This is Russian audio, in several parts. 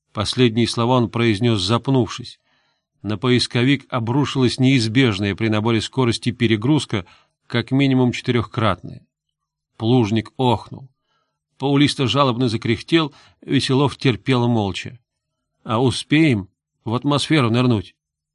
Последние слова он произнес, запнувшись. На поисковик обрушилась неизбежная при наборе скорости перегрузка, как минимум 4-кратная. Плужник охнул. Паулиста жалобно закряхтел, Веселов терпел молча. — А успеем в атмосферу нырнуть?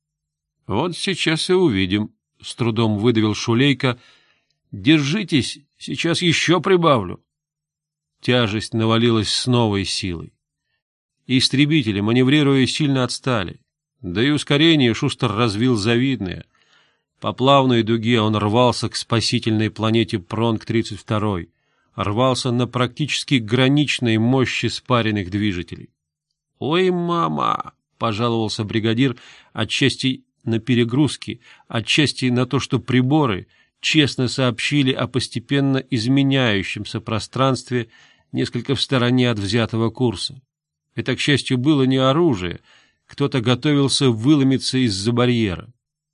— Вот сейчас и увидим, — с трудом выдавил Шулейко. — Держитесь, сейчас еще прибавлю. Тяжесть навалилась с новой силой. Истребители, маневрируя, сильно отстали. Да и ускорение Шустер развил завидное. По плавной дуге он рвался к спасительной планете Пронг-32, рвался на практически граничной мощи спаренных движителей. — Ой, мама! — пожаловался бригадир, отчасти на перегрузки, отчасти на то, что приборы честно сообщили о постепенно изменяющемся пространстве несколько в стороне от взятого курса. Это, к счастью, было не оружие, кто-то готовился выломиться из-за барьера.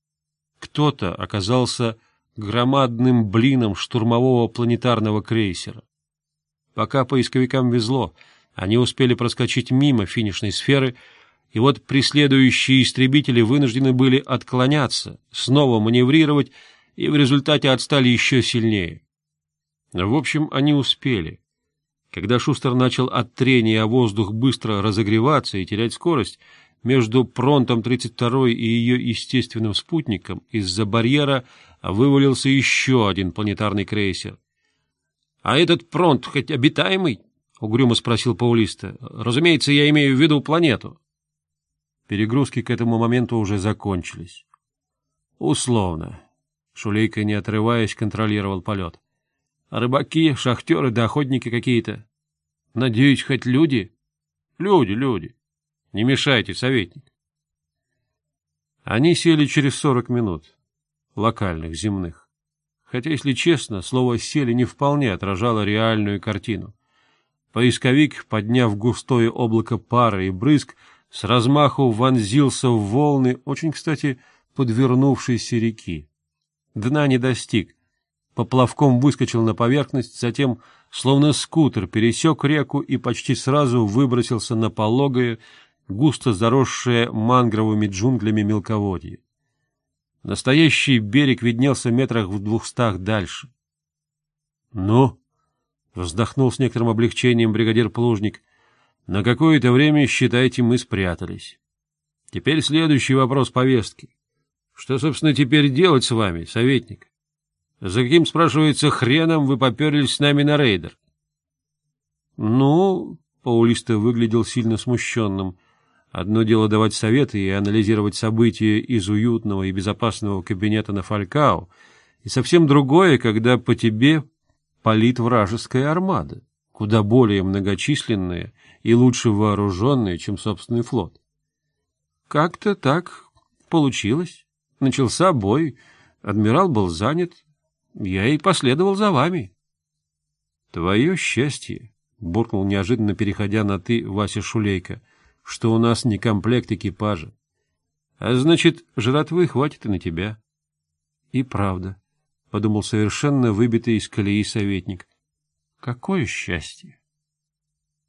Кто-то оказался громадным блином штурмового планетарного крейсера. Пока поисковикам везло, они успели проскочить мимо финишной сферы, и вот преследующие истребители вынуждены были отклоняться, снова маневрировать, и в результате отстали еще сильнее. В общем, они успели. Когда Шустер начал от трения о воздух быстро разогреваться и терять скорость, между Пронтом-32 и ее естественным спутником из-за барьера вывалился еще один планетарный крейсер. — А этот Пронт хоть обитаемый? — угрюмо спросил Паулиста. — Разумеется, я имею в виду планету. Перегрузки к этому моменту уже закончились. — Условно. Шулейко, не отрываясь, контролировал полет. — Рыбаки, шахтеры да охотники какие-то. — Надеюсь, хоть люди? — Люди. Не мешайте, советник. Они сели через 40 минут, локальных, земных. Хотя, если честно, слово «сели» не вполне отражало реальную картину. Поисковик, подняв густое облако пара и брызг, с размаху вонзился в волны, очень, кстати, подвернувшейся реки. Дна не достиг. Поплавком выскочил на поверхность, затем, словно скутер, пересек реку и почти сразу выбросился на пологое, густо заросшее мангровыми джунглями мелководье. Настоящий берег виднелся метрах в 200 дальше. — Ну, — вздохнул с некоторым облегчением бригадир Плужник, — на какое-то время, считайте, мы спрятались. Теперь следующий вопрос повестки. Что, собственно, теперь делать с вами, советник? За каким, спрашивается, хреном вы поперлись с нами на рейдер? — Ну, — Паулиста выглядел сильно смущенным. Одно дело давать советы и анализировать события из уютного и безопасного кабинета на Фалькао, и совсем другое, когда по тебе палит вражеская армада, куда более многочисленная и лучше вооруженная, чем собственный флот. Как-то так получилось. Начался бой, адмирал был занят, я и последовал за вами. — Твое счастье, — буркнул неожиданно, переходя на «ты» Вася Шулейко, — что у нас не комплект экипажа. А значит, жратвы хватит и на тебя. — И правда, — подумал совершенно выбитый из колеи советник. — Какое счастье!